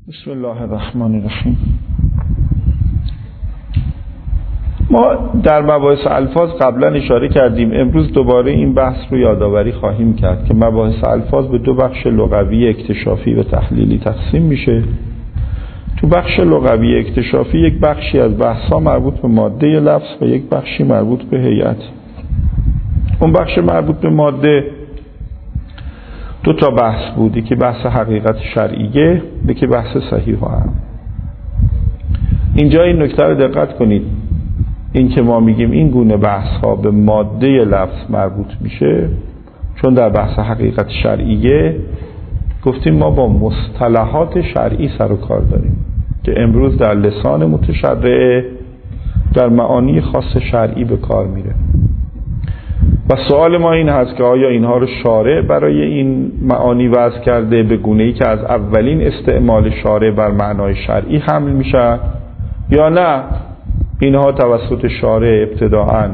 بسم الله الرحمن الرحیم. ما در مباحث الفاظ قبلا اشاره کردیم، امروز دوباره این بحث رو یادآوری خواهیم کرد که مباحث الفاظ به دو بخش لغوی اکتشافی و تحلیلی تقسیم میشه. تو بخش لغوی اکتشافی یک بخشی از بحثا مربوط به ماده لفظ و یک بخشی مربوط به هیئت. اون بخش مربوط به ماده دو تا بحث بود، یکی بحث حقیقت شرعیه، یکی بحث صحیح و اعم. اینجا این نکته رو دقت کنید، این که ما میگیم این گونه بحث ها به ماده لفظ مربوط میشه چون در بحث حقیقت شرعیه گفتیم ما با مصطلحات شرعی سر و کار داریم که امروز در لسان متشرع در معانی خاص شرعی به کار میره و سوال ما این هست که آیا اینها رو شارع برای این معانی وضع کرده به گونه‌ای که از اولین استعمال شارع بر معنای شرعی حمل میشه یا نه اینها توسط شارع ابتداءً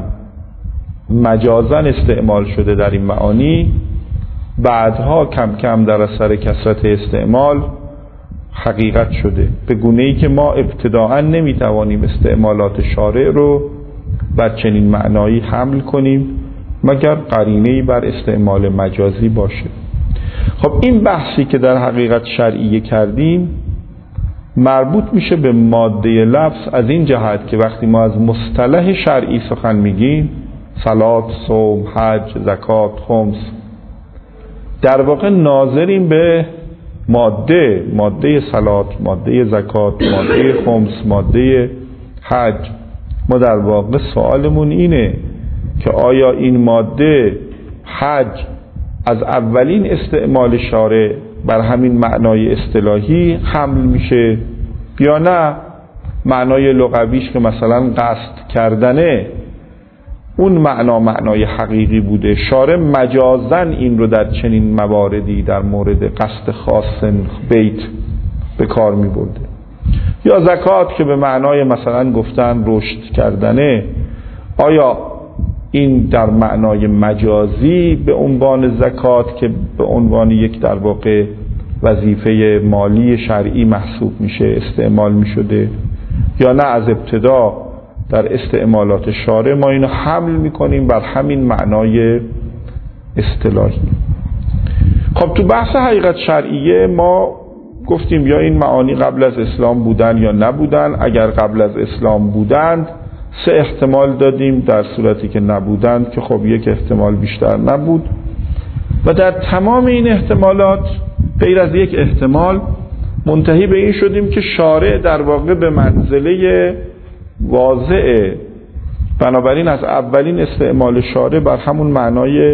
مجازاً استعمال شده در این معانی، بعدها کم کم در اثر کثرت استعمال حقیقت شده، به گونه‌ای که ما ابتداءً نمیتوانیم استعمالات شارع رو بر چنین معنایی حمل کنیم مگر قرینه‌ای بر استعمال مجازی باشه. خب این بحثی که در حقیقت شرعیه کردیم مربوط میشه به ماده لفظ از این جهت که وقتی ما از مصطلح شرعی سخن میگیم، صلات، صوم، حج، زکات، خمس، در واقع ناظریم به ماده صلات، ماده زکات، ماده خمس، ماده حج. ما در واقع سوالمون اینه که آیا این ماده حج از اولین استعمال شارع بر همین معنای اصطلاحی حمل میشه یا نه معنای لغویش که مثلا قصد کردنه اون معنای حقیقی بوده، شارع مجازاً این رو در چنین مواردی در مورد قصد خاص بیت به کار می برده. یا زکات که به معنای مثلا گفتن رشد کردنه، آیا این در معنای مجازی به عنوان زکات که به عنوان یک در واقع وظیفه مالی شرعی محسوب میشه استعمال میشده یا نه از ابتدا در استعمالات شارع ما اینو حمل میکنیم بر همین معنای اصطلاحی. خب تو بحث حقیقت شرعیه ما گفتیم یا این معانی قبل از اسلام بودن یا نبودن. اگر قبل از اسلام بودند سه احتمال دادیم، در صورتی که نبودند که خب یک احتمال بیشتر نبود و در تمام این احتمالات غیر از یک احتمال منتهی به این شدیم که شارع در واقع به منزله واضعه، بنابراین از اولین استعمال شارع بر همون معنای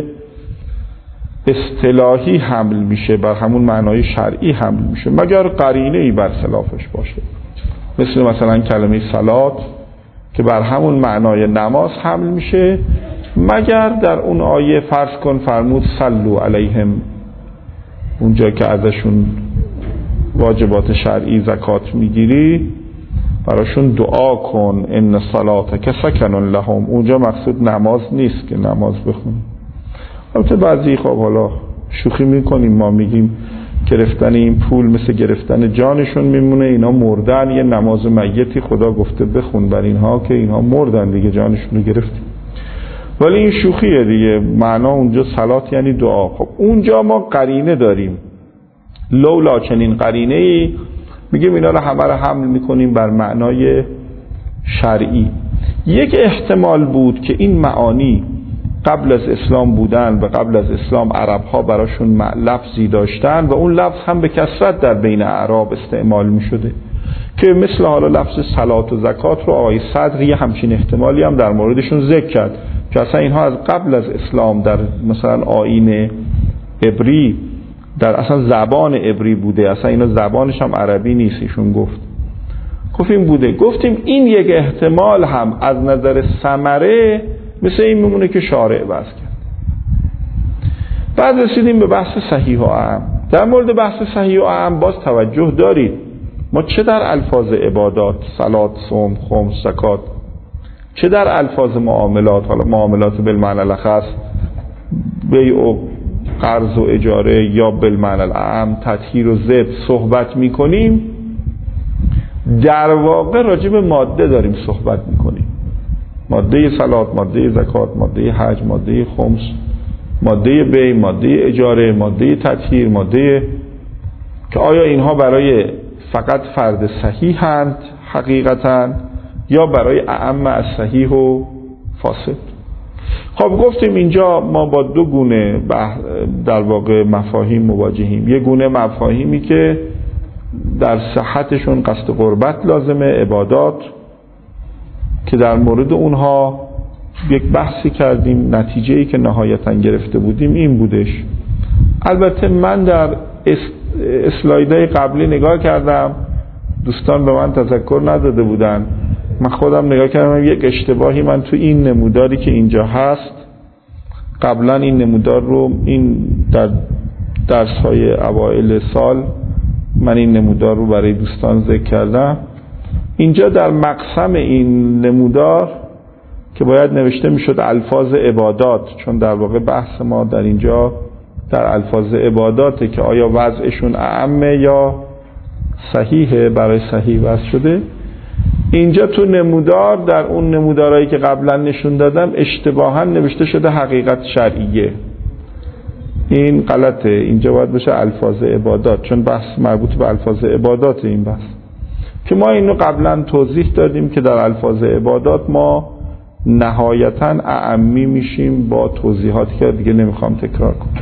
اصطلاحی حمل میشه، بر همون معنای شرعی حمل میشه مگر قرینه‌ای برخلافش باشه، مثلا کلمه صلات که بر همون معنای نماز حمل میشه مگر در اون آیه فرض کن فرمود صلوا علیهم، اونجا که ازشون واجبات شرعی زکات میگیری براشون دعا کن ان صلاتک سکن لهم، اونجا مقصود نماز نیست که نماز بخونی. البته بعضی خب حالا شوخی میکنیم، ما میگیم گرفتن این پول مثل گرفتن جانشون میمونه، اینا مردن، یه نماز میتی خدا گفته بخون بر اینها که اینها مردن دیگه جانشون رو گرفت، ولی این شوخیه دیگه، معنا اونجا صلات یعنی دعا. خب اونجا ما قرینه داریم، لولا چنین قرینه‌ای میگیم اینا رو همه رو حمل میکنیم بر معنای شرعی. یک احتمال بود که این معانی قبل از اسلام بودن و قبل از اسلام عرب ها براشون لفظی داشتن و اون لفظ هم به کثرت در بین اعراب استعمال می شده که مثل حالا لفظ صلات و زکات رو آقای صدر یه همچین احتمالی هم در موردشون ذکر کرد که اصلا اینها از قبل از اسلام در مثلا آیین عبری در اصلا زبان عبری بوده، اصلا اینا زبانش هم عربی نیست، ایشون گفتیم بوده. گفتیم این یک احتمال هم از نظر ثمره مثل این میمونه که شارع وضع کرد. بعد رسیدیم به بحث صحیح و اعم. در مورد بحث صحیح و اعم باز توجه دارید ما چه در الفاظ عبادات صلات، صوم، خمس، زکات، چه در الفاظ معاملات، حالا معاملات بالمعنی الاخص بیع و قرض و اجاره یا بالمعنی الاعم تطهیر و ذبح صحبت میکنیم، در واقع راجع به ماده داریم صحبت میکنیم، ماده صلات، ماده زکات، ماده حج، ماده خمس، ماده بی، ماده اجاره، ماده تطهیر، ماده که آیا اینها برای فقط فرد صحیح هند حقیقتا یا برای اعم از صحیح و فاسد. خب گفتیم اینجا ما با دو گونه در واقع مفاهیم مواجهیم. یه گونه مفاهیمی که در صحتشون قصد قربت لازمه، عبادات، که در مورد اونها یک بحثی کردیم، نتیجه‌ای که نهایتاً گرفته بودیم این بودش. البته من در اسلایدهای قبلی نگاه کردم، دوستان به من تذکر نداده بودن، من خودم نگاه کردم یک اشتباهی من تو این نموداری که اینجا هست، قبلا این نمودار رو این در درس‌های اوایل سال من این نمودار رو برای دوستان ذکر کردم. اینجا در مقسم این نمودار که باید نوشته میشد الفاظ عبادات، چون در واقع بحث ما در اینجا در الفاظ عباداته که آیا وضعشون اعمه یا صحیحه، برای صحیح وضع شده. اینجا تو نمودار در اون نمودارهایی که قبلا نشون دادم اشتباها نوشته شده حقیقت شرعیه. این غلطه، اینجا باید بشه الفاظ عبادات، چون بحث مربوط به الفاظ عبادات این بحث که ما اینو قبلا توضیح دادیم که در الفاظ عبادات ما نهایتا اعمی میشیم با توضیحاتی که دیگه نمیخوام تکرار کنم.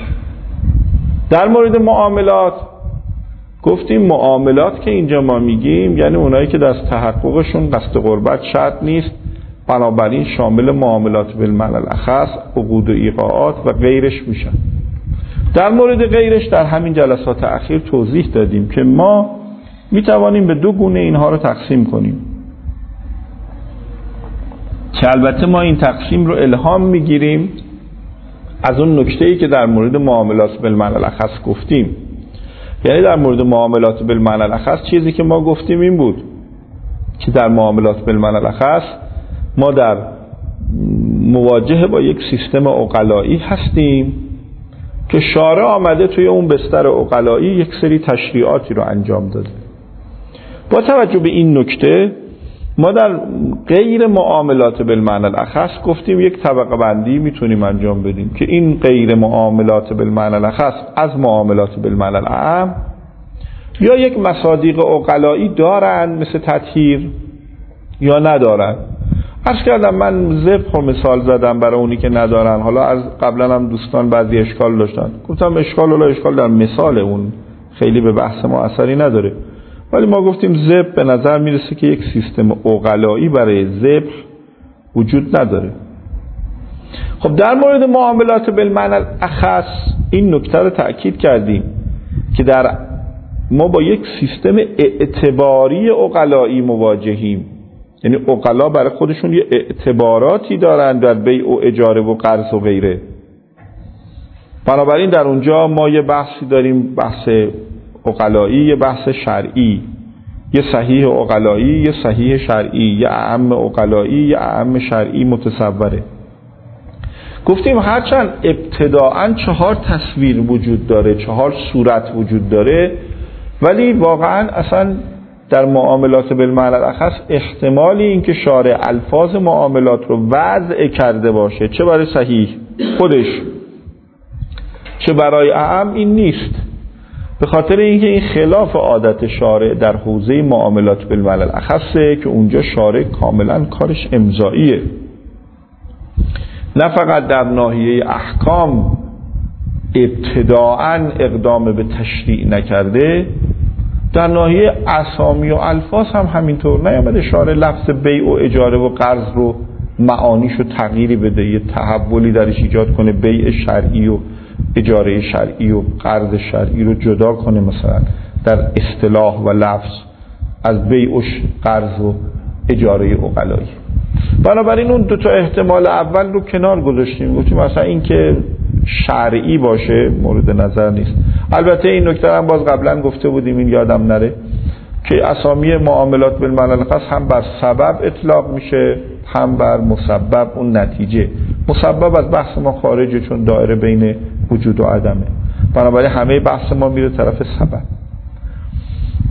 در مورد معاملات گفتیم معاملات که اینجا ما میگیم یعنی اونایی که در تحققشون قصد قربت شرط نیست، بنابراین شامل معاملات بالمعنی الاخص، عقود و ایقاعات و غیرش میشن. در مورد غیرش در همین جلسات اخیر توضیح دادیم که ما میتوانیم به دو گونه اینها رو تقسیم کنیم که البته ما این تقسیم رو الهام میگیریم از اون نکته‌ای که در مورد معاملات بالمعنی الاخص گفتیم. یعنی در مورد معاملات بالمعنی الاخص چیزی که ما گفتیم این بود که در معاملات بالمعنی الاخص ما در مواجهه با یک سیستم عقلایی هستیم که شارع آمده توی اون بستر عقلایی یک سری تشریعاتی رو انجام داده. با توجه به این نکته ما در غیر معاملات بالمعنی الاخص گفتیم یک طبقه بندی میتونیم انجام بدیم که این غیر معاملات بالمعنی الاخص از معاملات بالمعنی الاعم یا یک مصادیق عقلایی دارن مثل تطهیر یا ندارن. عرض کردم من ذبح مثال زدم برای اونی که ندارن، حالا از قبلا هم دوستان بعضی اشکال داشتن، گفتم اشکال در مثال اون خیلی به بحث ما اثری نداره، ولی ما گفتیم ذبح به نظر میرسه که یک سیستم عقلایی برای ذبح وجود نداره. خب در مورد معاملات بالمعنی الاخص این نکته رو تأکید کردیم که در ما با یک سیستم اعتباری عقلایی مواجهیم، یعنی عقلا برای خودشون یه اعتباراتی دارن در بیع و اجاره و قرض و غیره. بنابراین در اونجا ما یه بحثی داریم، بحث عقلایی، یه بحث شرعی، یه صحیح عقلایی، یه صحیح شرعی، یه اعم عقلایی، یه اعم شرعی متصوره. گفتیم هرچند ابتداعاً 4 تصویر وجود داره، 4 صورت وجود داره، ولی واقعاً اصلا در معاملات بالمعنی الاخص احتمالی این که شارع الفاظ معاملات رو وضع کرده باشه چه برای صحیح خودش چه برای اعم این نیست، به خاطر اینکه این خلاف عادت شارع در حوزه معاملات بالمعنی الاخصه که اونجا شارع کاملا کارش امضاییه، نه فقط در ناحیه احکام ابتداعاً اقدام به تشریع نکرده، در ناحیه اسامی و الفاظ هم همینطور نیامده شارع لفظ بیع و اجاره و قرض رو معانیشو تغییری بده، یه تحولی درش ایجاد کنه، بیع شرعی و اجاره شرعی و قرض شرعی رو جدا کنه مثلا در اصطلاح و لفظ از بیع و قرض و اجاره عقلایی. بنابراین اون 2 تا احتمال اول رو کنار گذاشتیم، گفتیم مثلا این که شرعی باشه مورد نظر نیست. البته این نکته هم باز قبلا گفته بودیم، این یادم نره، که اسامی معاملات بالمعنی الاخص هم بر سبب اطلاق میشه هم بر مسبب اون نتیجه. مسبب از بحث ما خارجه چون دایره بین وجود و عدمه، بنابراین همه بحث ما میره طرف سبب.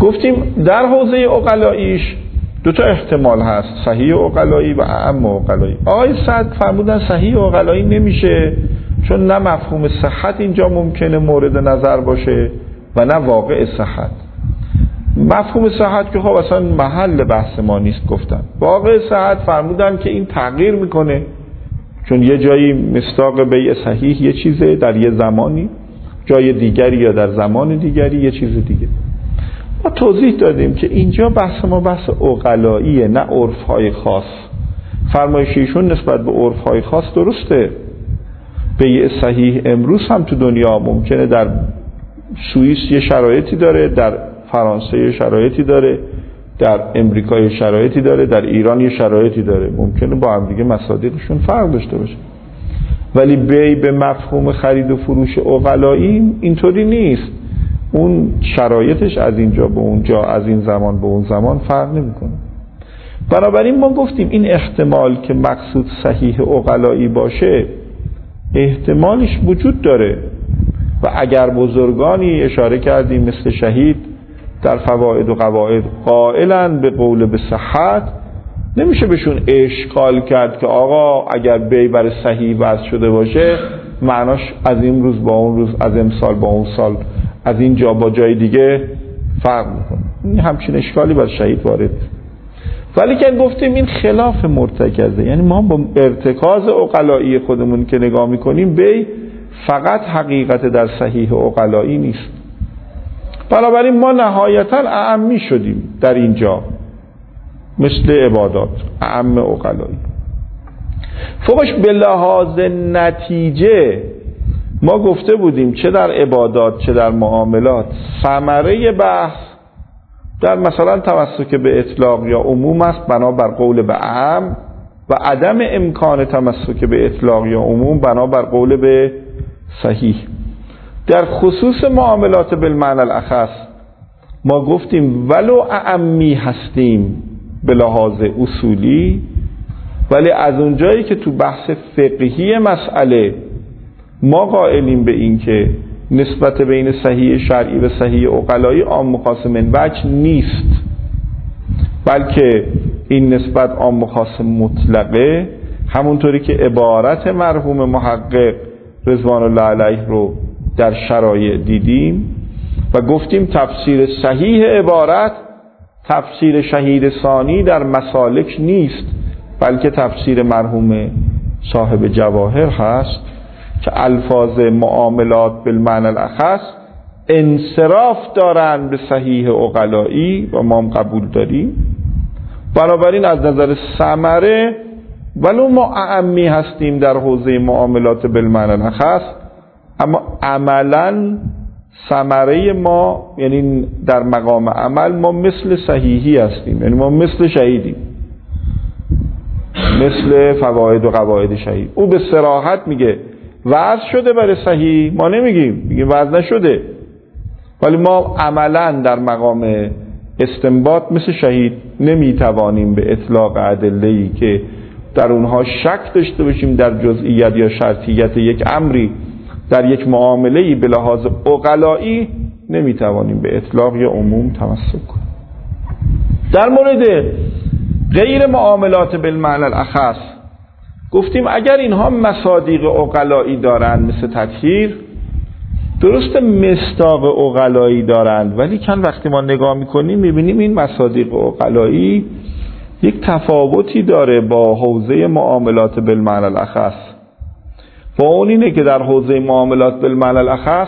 گفتیم در حوزه عقلاییش دو تا احتمال هست، صحیح عقلایی و اعم عقلایی. آقای سعد فرمودن صحیح عقلایی نمیشه، چون نه مفهوم صحت اینجا ممکنه مورد نظر باشه و نه واقع صحت. مفهوم صحت که خب اصلا محل بحث ما نیست گفتن. واقع صحت فرمودن که این تغییر میکنه، چون یه جایی مصداق بیع صحیح یه چیزه در یه زمانی، جای دیگری یا در زمان دیگری یه چیز دیگه. ما توضیح دادیم که اینجا بحث ما بحث عقلاییه، نه عرف‌های خاص. فرمایش ایشون نسبت به عرف‌های خاص درسته. بیع صحیح امروز هم تو دنیا ممکنه در سوئیس یه شرایطی داره، در فرانسه یه شرایطی داره، در امریکا یه شرایطی داره، در ایران یه شرایطی داره، ممکنه با هم دیگه مصادیقشون فرق داشته باشه. ولی بیع به مفهوم خرید و فروش عقلایی اینطوری نیست. اون شرایطش از اینجا به اونجا، از این زمان به اون زمان فرق نمیکنه. بنابراین ما گفتیم این احتمال که مقصود صحیح عقلایی باشه احتمالش وجود داره و اگر بزرگانی اشاره کردیم مثل شهید در فواید و قواعد قائلن به قول به صحت، نمیشه بهشون اشکال کرد که آقا اگر بیع بر صحیح وضع شده باشه معناش از این روز با اون روز، از امسال با اون سال، از این جا با جای دیگه فرق میکنه. این همچین اشکالی بر شهید وارد. ولی که گفتیم این خلاف مرتکزه، یعنی ما با ارتکاز عقلایی خودمون که نگاه میکنیم بیع فقط حقیقت در صحیح عقلایی نیست. بنابراین ما نهایتا اعمی شدیم در اینجا مثل عبادات، اعم عقلایی. فوقش به لحاظ نتیجه ما گفته بودیم چه در عبادات چه در معاملات ثمره بحث در مثلا تمسک به اطلاق یا عموم است بنابر قول به اعم و عدم امکان تمسک به اطلاق یا عموم بنابر قول به صحیح. در خصوص معاملات بالمعنی الاخص ما گفتیم ولو اعمی هستیم به لحاظ اصولی، ولی از اونجایی که تو بحث فقهی مسئله ما قائلیم به این که نسبت بین صحیح شرعی و صحیح عقلایی عام خاص من وجه نیست، بلکه این نسبت عام خاص مطلقه، همونطوری که عبارت مرحوم محقق رضوان الله علیه رو در شرایع دیدیم و گفتیم تفسیر صحیح عبارت تفسیر شهید ثانی در مسالک نیست، بلکه تفسیر مرحوم صاحب جواهر هست که الفاظ معاملات بالمعنی الاخص انصراف دارن به صحیح عقلایی و ما هم قبول داریم. بنابراین از نظر ثمره ولو ما اعمی هستیم در حوزه معاملات بالمعنی الاخص، اما عملا ثمره ما یعنی در مقام عمل ما مثل صحیحی هستیم، یعنی ما مثل شهیدیم، مثل فواید و قواعد شهید. او به صراحت میگه وضع شده برای صحیح، ما نمیگیم، میگیم وضع نشده، ولی ما عملا در مقام استنباط مثل شهید نمیتوانیم به اطلاق ادله‌ای که در اونها شک داشته باشیم در جزئیات یا شرطیت یک امری در یک معامله‌ای به لحاظ عقلایی نمیتوانیم به اطلاق یا عموم تمسک کنیم. در مورد غیر معاملات بالمعنی الاخص گفتیم اگر اینها مصادیق عقلایی دارند مثل تطهیر، درست مصداق عقلایی دارند، ولی چند وقتی ما نگاه میکنیم میبینیم این مصادیق عقلایی یک تفاوتی داره با حوزه معاملات بالمعنی الاخص. با اون اینه که در حوزه معاملات بالمعنی الاخص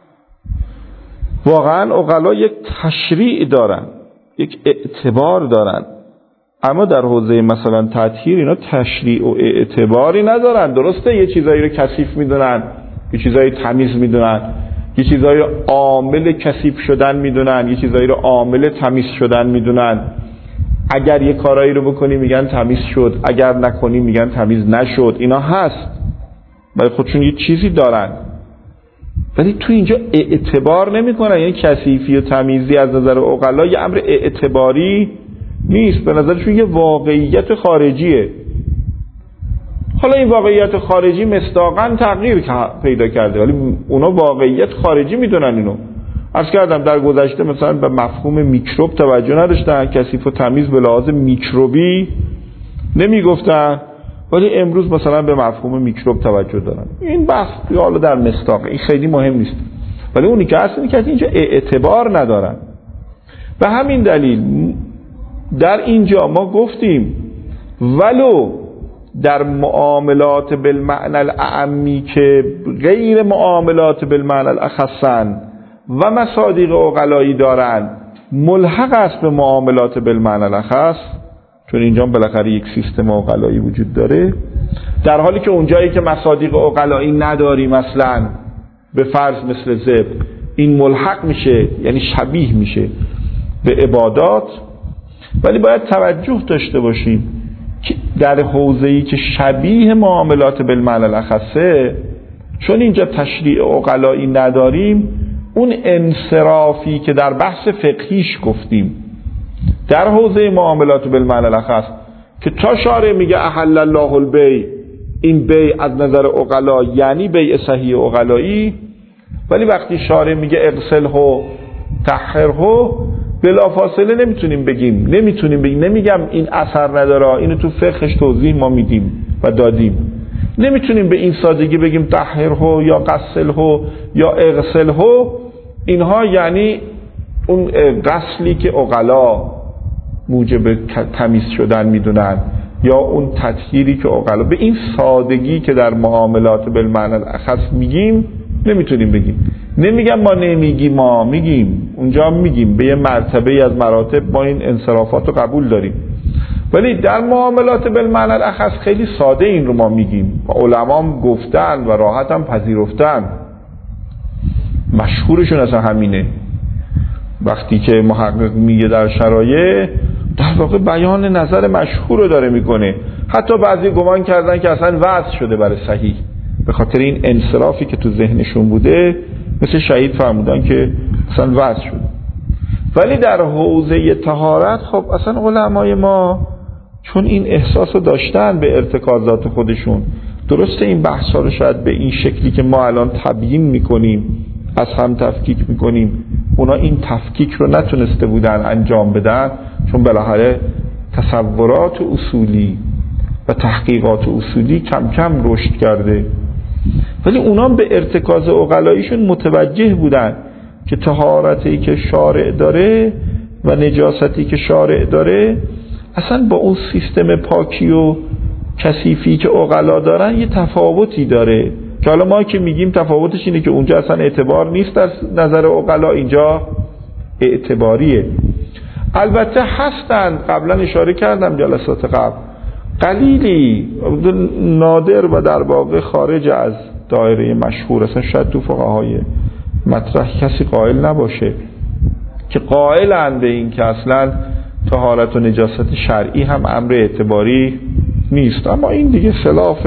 واقعا عقلا یک تشریع دارن، یک اعتبار دارن، اما در حوزه مثلا تطهیر اینا تشریع و اعتباری ندارن. درسته یه چیزایی رو کثیف میدونن، یه چیزایی تمیز میدونن، یه چیزایی رو عامل کثیف شدن میدونن، یه چیزایی رو عامل تمیز شدن میدونن. اگر یه کارایی رو بکنی میگن تمیز شد، اگر نکنی میگن تمیز نشد. اینا هست برای خودشون یه چیزی دارن، ولی تو اینجا اعتبار نمیکنن. یعنی کثیفی و تمیزی از نظر عقلا یه امر اعتباری نیست، به نظرشون یه واقعیت خارجیه. حالا این واقعیت خارجی مصداقاً تغییر پیدا کرده، ولی اونا واقعیت خارجی میدونن اینو. عرض کردم در گذشته مثلا به مفهوم میکروب توجه نداشتن، کثیف و تمیز به لحاظ میکروبی نمیگفتن، ولی امروز مثلا به مفهوم میکروب توجه دارن. این بحث حالا در مصداق این خیلی مهم نیست، ولی اونی که اصلا که اینجا اعتبار ندارن. به همین دلیل در اینجا ما گفتیم ولو در معاملات بالمعنى الاعمی که غیر معاملات بالمعنى الاخصن و مصادیق عقلایی دارن، ملحق است به معاملات بالمعنى الاخص، چون اینجا بالاخره یک سیستم عقلایی وجود داره، در حالی که اونجایی که مصادیق عقلایی نداریم مثلا به فرض مثل ذبح، این ملحق میشه، یعنی شبیه میشه به عبادات. ولی باید توجه داشته باشیم که در حوزه‌ای که شبیه معاملات بالمعنى الاخصه، چون اینجا تشریع عقلایی نداریم، اون انصرافی که در بحث فقهیش گفتیم در حوزه معاملات بالمعنى الاخص که تا شارع میگه احل الله البیع، این بیع از نظر عقلا یعنی بیع صحیح عقلایی، ولی وقتی شارع میگه اغسله طهره، بلافاصله نمیتونیم بگیم نمیگم این اثر نداره، اینو تو فقهش توضیح ما میدیم و دادیم، نمیتونیم به این سادگی بگیم طهره یا غسله یا اغسله، اینها یعنی اون غسلی که عقلا موجب تمیز شدن میدونن یا اون تطهیری که عقلا، به این سادگی که در معاملات بالمعنى الاخص میگیم نمیتونیم بگیم. نمیگم ما نمیگیم، ما میگیم، اونجا میگیم به یه مرتبه از مراتب ما این انصرافات رو قبول داریم، ولی در معاملات بالمعنى الاخص خیلی ساده این رو ما میگیم و علما هم گفتن و راحت هم پذیرفتن. مشهورشون اصلا همینه، وقتی که محقق میگه در شرایع، در واقع بیان نظر مشهور رو داره میکنه. حتی بعضی گمان کردن که اصلا وضع شده برای صحیح به خاطر این انصرافی که تو ذهنشون بوده، مثل شهید فرمودن که اصلا وضع شده. ولی در حوزه طهارت خب اصلا علمای ما چون این احساس رو داشتن به ارتکازات خودشون، درسته این بحثا رو شاید به این شکلی که ما الان تبیین میکنیم از هم تفکیک میکنیم، اونا این تفکیک رو نتونسته بودن انجام بدن، چون بالاخره تصورات اصولی و تحقیقات اصولی کم کم رشد کرده. ولی اونا به ارتکاز عقلاییشون متوجه بودن که طهارتی که شارع داره و نجاستی که شارع داره اصلا با اون سیستم پاکی و کثیفی که عقلا دارن یه تفاوتی داره، که حالا ما که میگیم تفاوتش اینه که اونجا اصلا اعتبار نیست در نظر عقلا، اینجا اعتباریه. البته هستند، قبلا اشاره کردم جلسات قبل، قلیلی نادر و در واقع خارج از دایره مشهور، اصلا شاید تو فقهای مطرح کسی قائل نباشه که قائلند به این که اصلا طهارت و نجاست شرعی هم امر اعتباری نیست. اما این دیگه خلاف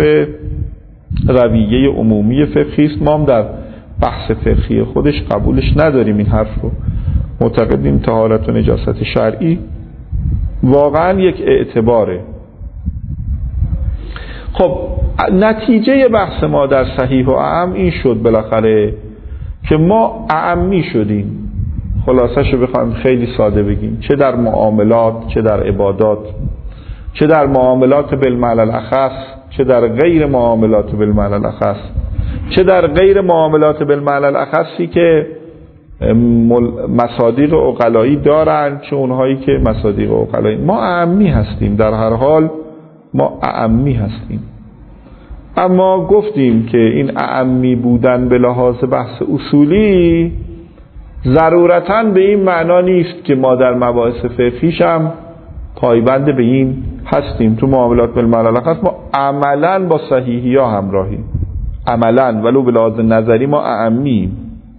رویه عمومی فقهی است، ما هم در بحث فقهی خودش قبولش نداریم این حرف رو، معتقدیم طهارت و نجاست شرعی واقعا یک اعتباره. خب نتیجه بحث ما در صحیح و اعم این شد بالاخره که ما اعمی شدیم. خلاصش رو بخوایم خیلی ساده بگیم، چه در معاملات، چه در عبادات، چه در معاملات بالمعنى الاخص، چه در غیر معاملات بالمعنى الاخص، چه در غیر معاملات بالمعنى الاخصی که مصادیق عقلایی دارن، چه اونهایی که مصادیق عقلایی، ما اعمی هستیم، در هر حال ما اعمی هستیم. اما گفتیم که این اعمی بودن به لحاظ بحث اصولی ضرورتاً به این معنا نیست که ما در مباحث فقهیش هم پایبند به این هستیم. تو معاملات بالمعنى الاخص ما عملاً با صحیحی ها همراهیم، عملاً ولو به لحاظ نظری ما اعمیم.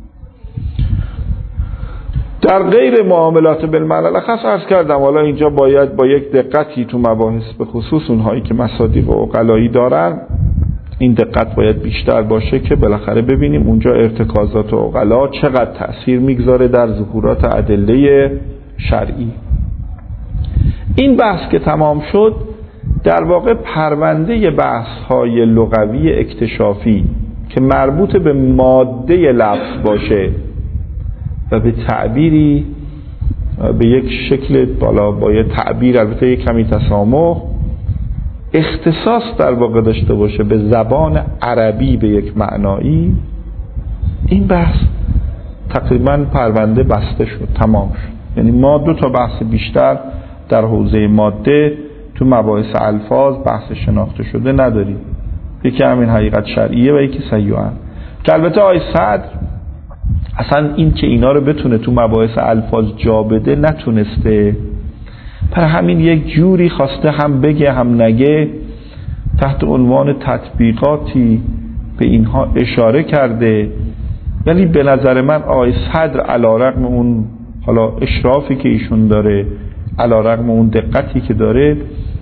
در غیر معاملات بالمعنى الاخص عرض کردم، حالا اینجا باید با یک دقتی تو مباحث به خصوص اونهایی که مصادیق و عقلایی دارن این دقت باید بیشتر باشه که بالاخره ببینیم اونجا ارتکازات و عقلا چقدر تأثیر میگذاره در ظهورات ادله شرعی. این بحث که تمام شد، در واقع پرونده بحث های لغوی اکتشافی که مربوط به ماده لفظ باشه و به تعبیری، به یک شکل بالا با یه تعبیر البته یک کمی تسامح، اختصاص در واقع داشته باشه به زبان عربی به یک معنایی، این بحث تقریبا پرونده بسته شد، تمام شد. یعنی ما 2 تا بحث بیشتر در حوزه ماده تو مباحث الفاظ بحث شناخته شده نداریم. یکی همین حقیقت شرعیه و یکی صحیح و عام، که البته آقای صدر اصلا این که اینا رو بتونه تو مباحث الفاظ جا بده نتونسته، پر همین یک جوری خواسته هم بگه هم نگه، تحت عنوان تطبیقاتی به اینها اشاره کرده. ولی به نظر من آقای صدر علیرغم اون حالا اشرافی که ایشون داره، علیرغم اون دقتی که داره،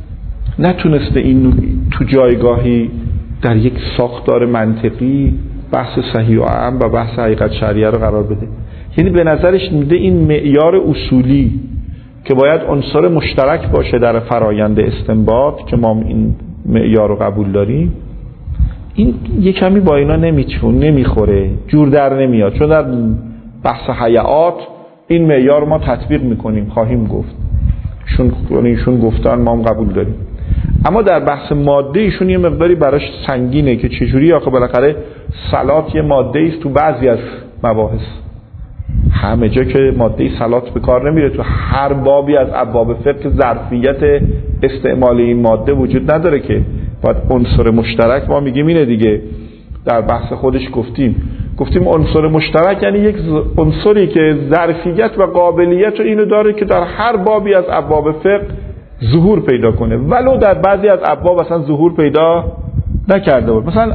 نتونسته این تو جایگاهی در یک ساختار منطقی بحث صحیح و عام و بحث حقیقت شرعیه رو قرار بده. یعنی به نظرش میده این معیار اصولی که باید عنصر مشترک باشه در فرایند استنباط، که ما این معیار رو قبول داریم، این یک کمی با اینا نمیخوره، جور در نمیاد، چون در بحث حیات این معیار ما تطبیق میکنیم، خواهیم گفت، ایشون گفتن ما هم قبول داریم. اما در بحث ماده ایشون یه مقداری براش سنگینه که چجوری آخه بالاخره صلات یه ماده است تو بعضی از مباحث، همه جا که ماده صلات به کار نمیره. تو هر بابی از ابواب فقه ظرفیت استعمال این ماده وجود نداره که باید عنصر مشترک، ما میگیم اینه دیگه، در بحث خودش گفتیم عنصر مشترک یعنی یک عنصری که ظرفیت و قابلیت و اینو داره که در هر بابی از ابواب فقه ظهور پیدا کنه، ولو در بعضی از ابواب اصلا ظهور پیدا نکرده بود. مثلا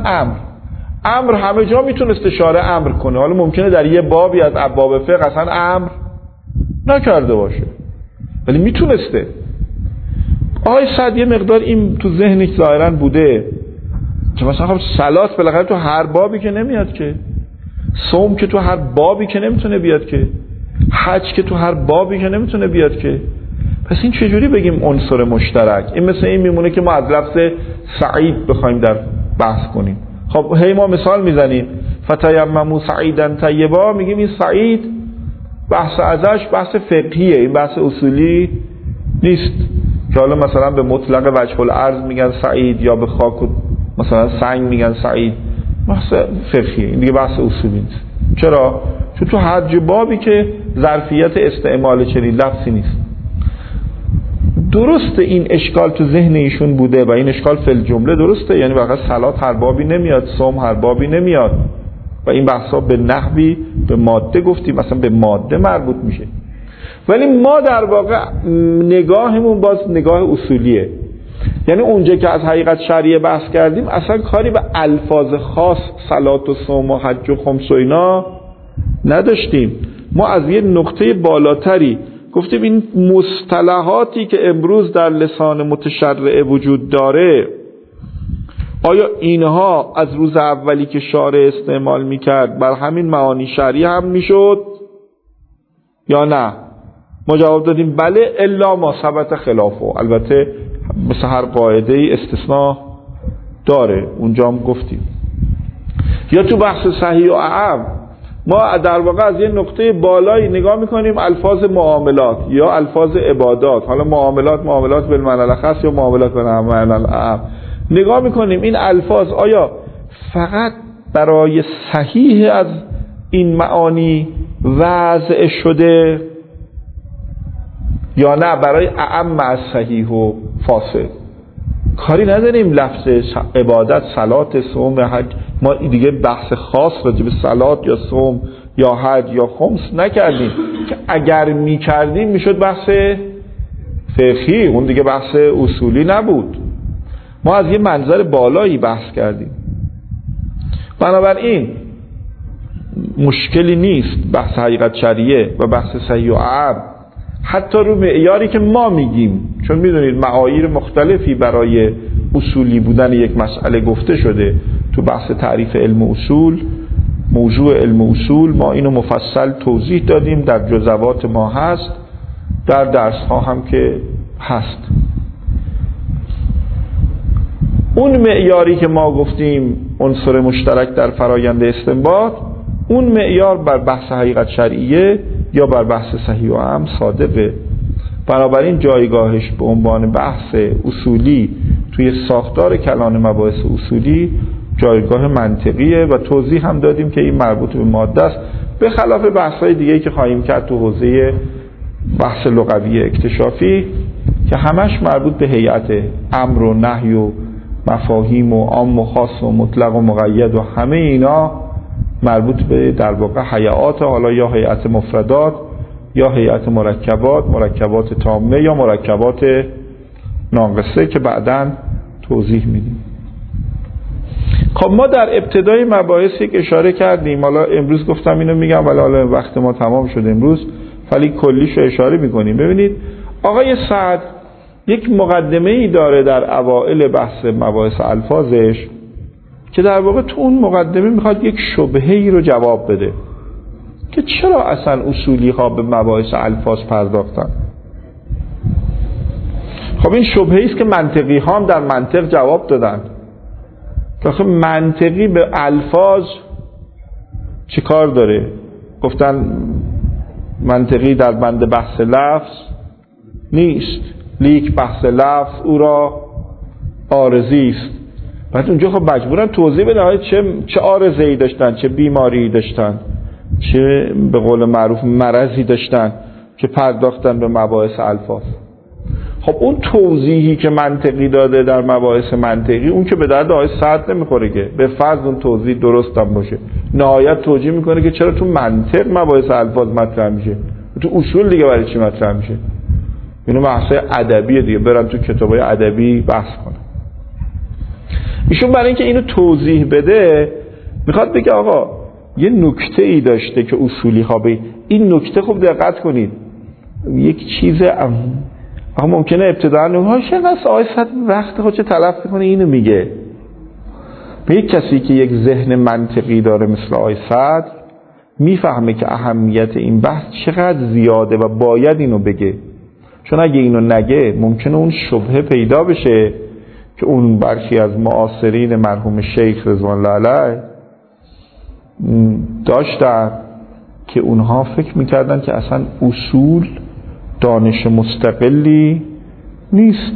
امر همه جا میتونسته شارع امر کنه، حالا ممکنه در یه بابی از ابواب فقه اصلا امر نکرده باشه ولی میتونسته. آقای سعد یه مقدار این تو ذهنش ظاهرا بوده که مثلا خب صلات بالاخره تو هر بابی که نمیاد که، صوم که تو هر بابی که نمیتونه بیاد که، حج که تو هر بابی که نمیتونه بیاد که، پس این چجوری بگیم عنصر مشترک؟ این مثل این میمونه که ما از لفظ سعید بخوایم در بحث کنیم. خب هی ما مثال میزنیم فتیمموا صعیدا طیبا، میگیم این سعید بحث ازش بحث فقهیه، این بحث اصولی نیست که حالا مثلا به مطلق وجه الارض میگن سعید یا به خاک و مثلا سنگ میگن سعید، بحث فقهیه، این دیگه بحث اصولی نیست. چرا؟ چون تو هر بابی که ظرفیت استعمال چنین لفظی نیست. درسته این اشکال تو ذهن ایشون بوده و این اشکال فی الجمله درسته، یعنی واقعا صلات هر بابی نمیاد، صوم هر بابی نمیاد و این بحثا به نحوی به ماده گفتیم، مثلا به ماده مربوط میشه. ولی ما در واقع نگاهمون باز نگاه اصولیه، یعنی اونجا که از حقیقت شرعیه بحث کردیم اصلا کاری به الفاظ خاص صلات و صوم و حج و خمس و اینا نداشتیم. ما از یه نقطه بالاتری گفتیم این مصطلحاتی که امروز در لسان متشرع وجود داره، آیا اینها از روز اولی که شارع استعمال میکرد بر همین معانی شرعی هم میشد یا نه؟ ما جواب دادیم بله، الا ما ثبت خلافه. البته مثل هر قاعده ای استثناء داره، اونجا هم گفتیم. یا تو بحث صحیح و اعم ما در واقع از یه نقطه بالایی نگاه میکنیم الفاظ معاملات یا الفاظ عبادات، حالا معاملات بالمعنی الاخص یا معاملات بالمعنی الاعم، نگاه میکنیم این الفاظ آیا فقط برای صحیح از این معانی وضع شده یا نه برای اعم از صحیح و فاسد. کاری نداریم لفظ عبادت، صلات، صوم، حج، ما دیگه بحث خاص راجع به صلات یا صوم یا حج یا خمس نکردیم که اگر میکردیم میشد بحث فقهی، اون دیگه بحث اصولی نبود. ما از یه منظر بالایی بحث کردیم. بنابراین مشکلی نیست بحث حقیقت شرعیه و بحث صحیح و اعم حتی رو معیاری که ما میگیم، چون میدونید معاییر مختلفی برای اصولی بودن یک مسئله گفته شده. تو بحث تعریف علم اصول، موضوع علم اصول، ما اینو مفصل توضیح دادیم، در جزوات ما هست، در درس ها هم که هست. اون معیاری که ما گفتیم عنصر مشترک در فرایند استنباط، اون معیار بر بحث حقیقت شرعیه یا بر بحث صحیح و عام صادقه. بنابراین جایگاهش به عنوان بحث اصولی توی ساختار کلان مباحث اصولی جایگاه منطقیه و توضیح هم دادیم که این مربوط به ماده است، به خلاف بحث‌های دیگه‌ای که خواهیم کرد تو حوزه بحث لغوی اکتشافی که همش مربوط به هیئت امر و نهی و مفاهیم و عام و خاص و مطلق و مقید و همه اینا مربوط به در واقع هیئات، حالا یا هیئت مفردات یا هیئت مرکبات تامه یا مرکبات ناقصه که بعداً توضیح میدیم. خب ما در ابتدای مباحثی که اشاره کردیم، حالا امروز گفتم اینو میگم ولی حالا وقت ما تمام شد امروز، ولی کلیشو اشاره میکنیم. ببینید آقای سعد یک مقدمه ای داره در اوائل بحث مباحث الفاظش که در واقع تو اون مقدمه میخواد یک شبهه ای رو جواب بده که چرا اصلا اصولی ها به مباحث الفاظ پرداختن. خب این شبهه است که منطقی ها هم در منطق جواب دادن که منطقی به الفاظ چی کار داره؟ گفتن منطقی در بند بحث لفظ نیست، لیک بحث لفظ او را عارضی است. بعد اونجا خب مجبورن توضیح بدن چه عارضه‌ای داشتن، چه بیماری داشتن، چه به قول معروف مرضی داشتن که پرداختن به مباحث الفاظ. خب اون توضیحی که منطقی داده در مباحث منطقی اون که به درد آقای سعد نمیخوره که به فرض اون توضیح درست هم باشه، نهایت توجیه میکنه که چرا تو منطق مباحث الفاظ مطرح میشه، تو اصول دیگه برای چی مطرح میشه. اینو بحث ادبی دیگه، برن تو کتابای ادبی بحث کنن. ایشون برای اینکه اینو توضیح بده میخواد بگه آقا یه نکته ای داشته که اصولی ها به این نکته خوب دقت کنید. یک چیز آقا ممکنه ابتداً نوها چقدر آیست وقت خودش تلف کنه اینو میگه. به یک کسی که یک ذهن منطقی داره مثل آقای سعد میفهمه که اهمیت این بحث چقدر زیاده و باید اینو بگه، چون اگه اینو نگه ممکنه اون شبهه پیدا بشه که اون برخی از معاصرین مرحوم شیخ رضوان الله علیه داشتن که اونها فکر میکردن که اصلا اصول دانش مستقلی نیست،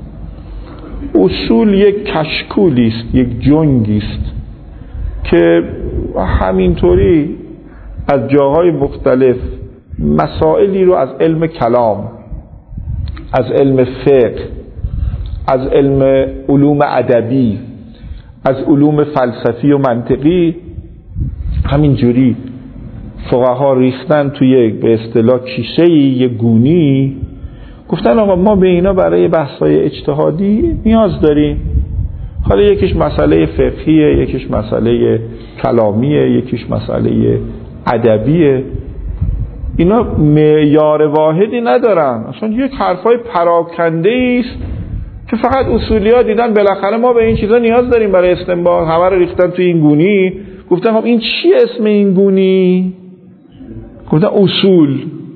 اصول یک کشکولی است، یک جنگی است که همینطوری از جاهای مختلف مسائلی رو از علم کلام، از علم فقه، از علم علوم ادبی، از علوم فلسفی و منطقی همینجوری فقها ریختن توی به اصطلاح کیسه‌ای، یه گونی، گفتن آقا ما به اینا برای بحث‌های اجتهادی نیاز داریم. حالا یکیش مسئله فقهیه، یکیش مسئله کلامیه، یکیش مسئله ادبیه. اینا معیار واحدی ندارن، اصلا یک حرفای پراکنده است که فقط اصولی‌ها دیدن بالاخره ما به این چیزا نیاز داریم برای استنباط، همه رو ریختن توی این گونی. گفتن خب این چی اسم این گونی؟ گفتن اصول.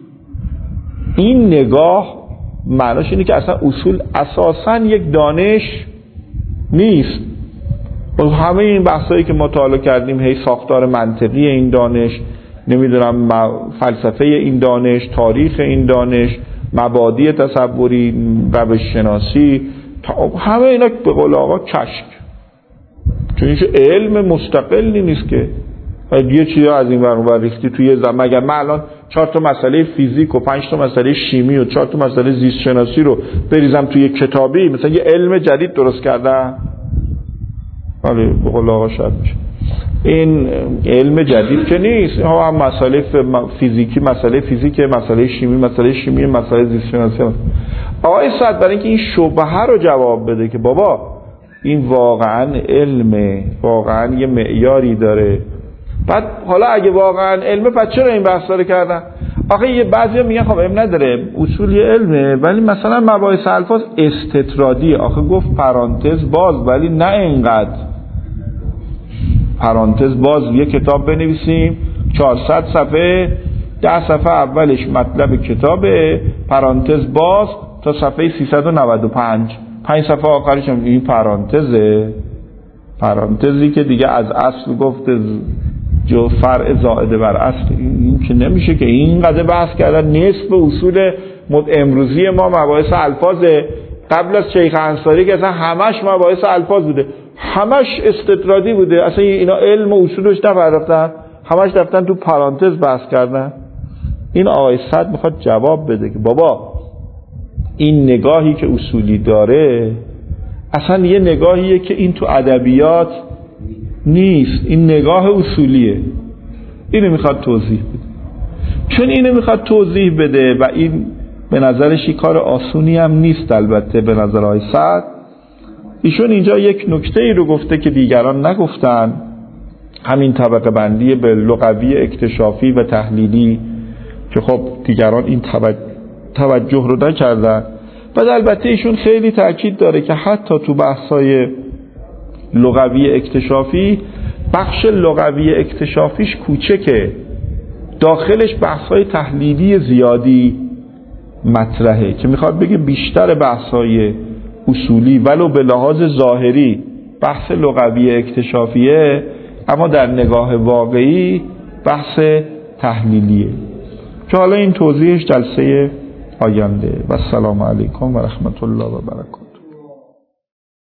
این نگاه معناش اینه که اصلا اصول اساساً یک دانش نیست. و همه این بحثایی که ما تا حالا کردیم، هی ساختار منطقی این دانش، نمیدونم فلسفه این دانش، تاریخ این دانش، مبادی تصوری، روش شناسی، همه اینا به قول آقا کشک، چون این علم مستقلی نیست که یه چیزی از این ور ریختی توی مگر من الان 4 تا مسئله فیزیک و 5 تا مسئله شیمی و 4 تا مسئله زیست شناسی رو بریزم توی کتابی مثلا یه علم جدید درست کردم؟ ولی به قول آقا شاید میشه. این علم جدید که نیست، هم مسئله فیزیکی مسئله فیزیک، مسئله شیمی مسئله زیست شناسی. آقای سعد برای اینکه این شبهه رو جواب بده که بابا این واقعا علمه، واقعا یه معیاری داره، بعد حالا اگه واقعا علمه پس چرا این بحثا رو کردن؟ آخه یه بعضیا میگن خب نداره، اصول یه علمه، ولی مثلا مباحث الفاظ استطرادیه. آخه گفت پرانتز باز، ولی نه اینقدر پرانتز باز. یه کتاب بنویسیم 400 صفحه، 10 صفحه اولش مطلب کتابه، پرانتز باز تا صفحه 395، 5 صفحه آخرش هم این پرانتزه، پرانتزی که دیگه از اصل گفته جو فرع زائده بر اصل. این که نمیشه که اینقدر بحث کردن. نصف اصول امروزی ما مباحث الفاظه. قبل از شیخ انصاری که اصلا همش مباحث الفاظ بوده، همش استطرادی بوده، اصلا اینا علم و اصولش نپرداختن، همش رفتن تو پرانتز بحث کردن. این آقای صد میخواد جواب بده که بابا این نگاهی که اصولی داره اصلا یه نگاهیه که این تو ادبیات نیست، این نگاه اصولیه. اینو میخواد توضیح بده. چون اینو میخواد توضیح بده و این به نظرش کار آسونی هم نیست البته به نظر آقای سعد، ایشون اینجا یک نکته ای رو گفته که دیگران نگفتن، همین طبقه بندی به لغوی اکتشافی و تحلیلی که خب دیگران این توجه رو نکردن. بعد البته ایشون خیلی تاکید داره که حتی تو بحثای لغوی اکتشافی بخش لغوی اکتشافیش کوچکه، داخلش بحثای تحلیلی زیادی مطرحه که میخواد بگه بیشتر بحثای اصولی ولو به لحاظ ظاهری بحث لغوی اکتشافیه، اما در نگاه واقعی بحث تحلیلیه. که حالا این توضیحش جلسه آینده. و السلام علیکم و رحمت الله و برکاته.